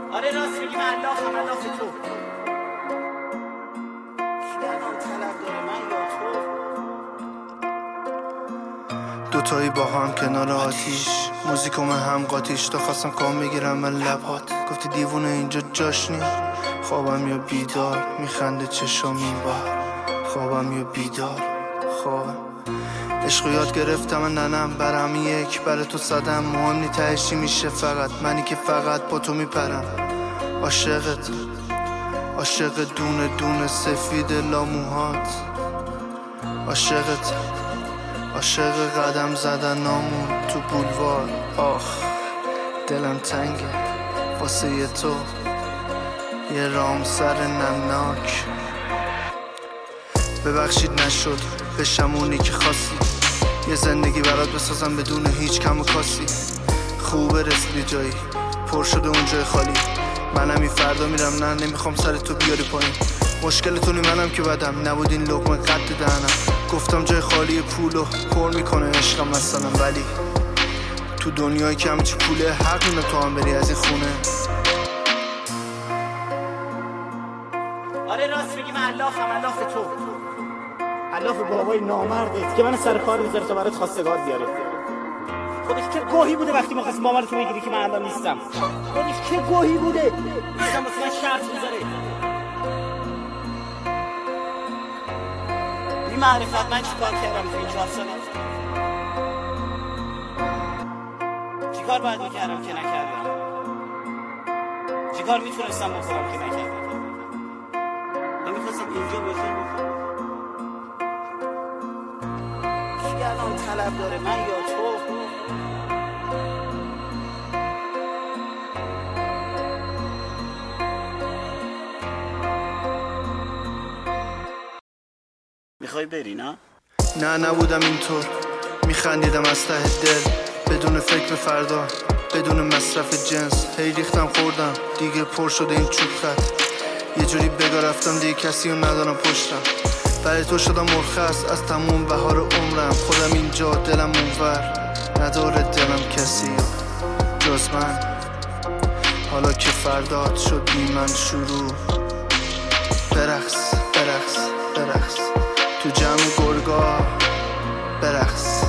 آره راست میگی، من الاف تو. الان طلب داره من یا تو؟ دوتایی با هم کنار آتیش، موزیکو من هم قاتیش. تا خواستم کام بگیرم من لبات، گفتی دیوونه اینجا جاش نی. خوابم یا بیدار میخنده چشام این بار، خوابم یا بیدار خوابم. عشقو یاد گرفتم ننم، برم یک برای تو صدم. مهم نی تهشی میشه، فقط منی که فقط با تو میپرم. عاشقت، عاشق دونه دونه سفید لاموهات. عاشقت، عاشق قدم زدن نامون تو بولوار. آخ دلم تنگه واسه ی تو، یه رام سر نمناک. ببخشید نشد بشم اونی که خواستی، یه زندگی برات بسازم بدون هیچ کم و کاسی. خوبه رسیدی جایی پر شده اون جای خالی، منم این فردا میرم. نه نمیخوام سر تو بیاری پایین، مشکلتونی منم که بدم نبود این لقمه قد دهنم. گفتم جای خالی پولو پر میکنه عشقم مثلا، ولی تو دنیایی که همه چی پوله حق اینه تو هم بری از این خونه. آره راست میگی، من الاف تو. الاف بابای نامردت که من سر کار میذاره تا برات خواستگار بیاره. خودش چه گوهی بوده وقتی ما خواستیم مامانتو بگیری که من الان نیستم. خودش چه گوهی بوده نیستم واسه من شرط میذاره. این معرفت من چیکار کردم تو این 4 سال؟ چیکار باید میکردم که نکردم؟ چیکار میتونستم بکنم که نکردم؟ نمیخواستم اینجا باشم. کی الان طلب داره من یا تو؟ میخوای بری نه؟ نه نبودم اینطور، میخندیدم از ته دل بدون فکر به فردا، بدون مصرف جنس. هی ریختم خوردم دیگه پر شده این چوب خط. یه جوری بگا رفتم دیگه کسی رو ندارم پشتم. برای تو شدم مرخص از تموم بهار عمرم. خودم اینجا دلم اونور، نداره دلم کسی جز من. حالا که فردات شد بی من شروع، برقص برقص برقص تو جمع گرگا برقص.